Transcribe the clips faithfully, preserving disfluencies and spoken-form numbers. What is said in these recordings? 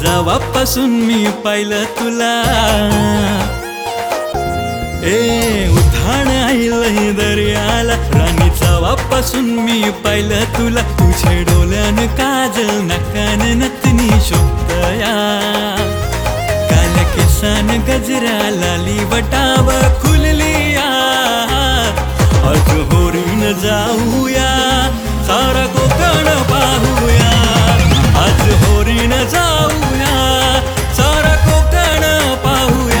जेव्हापासून मी पाहिलं तुला, ए उधाण आईलही दर्याला राणी, जेव्हापासून मी पाहिलं तुला, तुझे डोल्यान काजल नाकान नतनी शोभतया, काल्या केसान गजरा लाली वटाव खुललिया, आज होरीन जाऊया सारा कोकण पाहूया, आज होरीन जाऊया सारा कोकण पाहूया.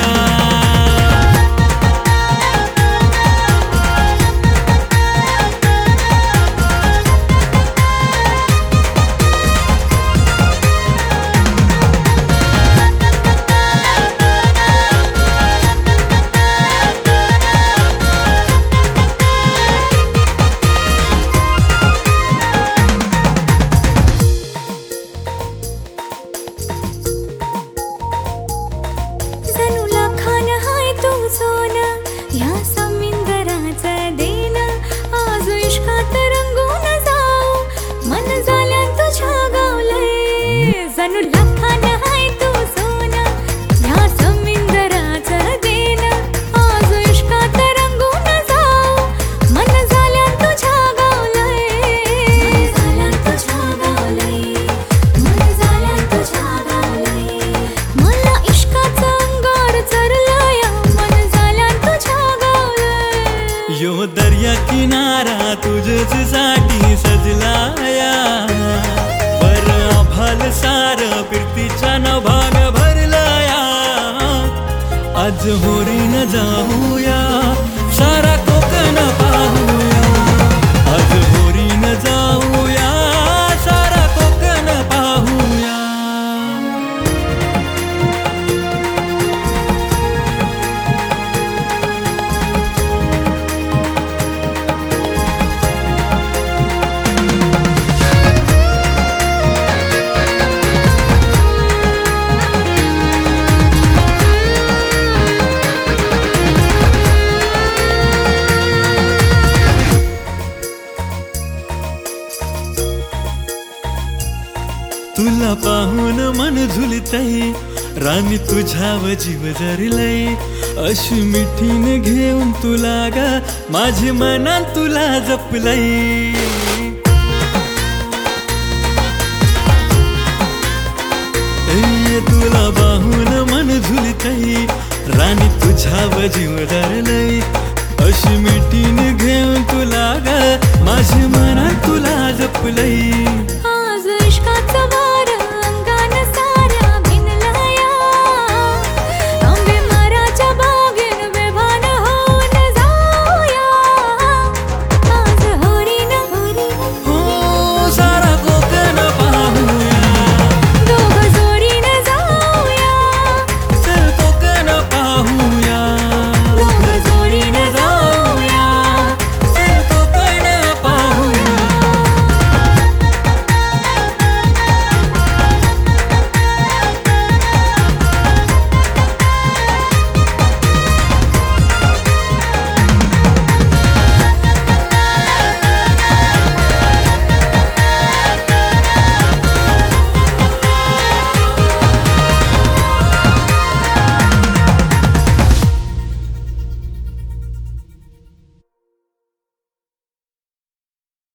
यो दर्या किनारा तुझच साठी सजलाया, बर आभाल सार फिरतीच्या न भाग भरलाया, आज होरीन जाऊया सारा कोकण पाहूया, आज होरीन जाऊया सारा कोकण पाहूया. तुला पाहून मन झुलतय राणी, तुझ्याव जीव जरलय, अशी मिठीने घेऊन तुला ग माझे मनात तुला जपलय. ए तुला पाहून मन झुलतय राणी, तुझ्याव जीव जरलय, अशी मिठीने घेऊन तुला ग माझे मनात तुला जपलय. आज इश्काचा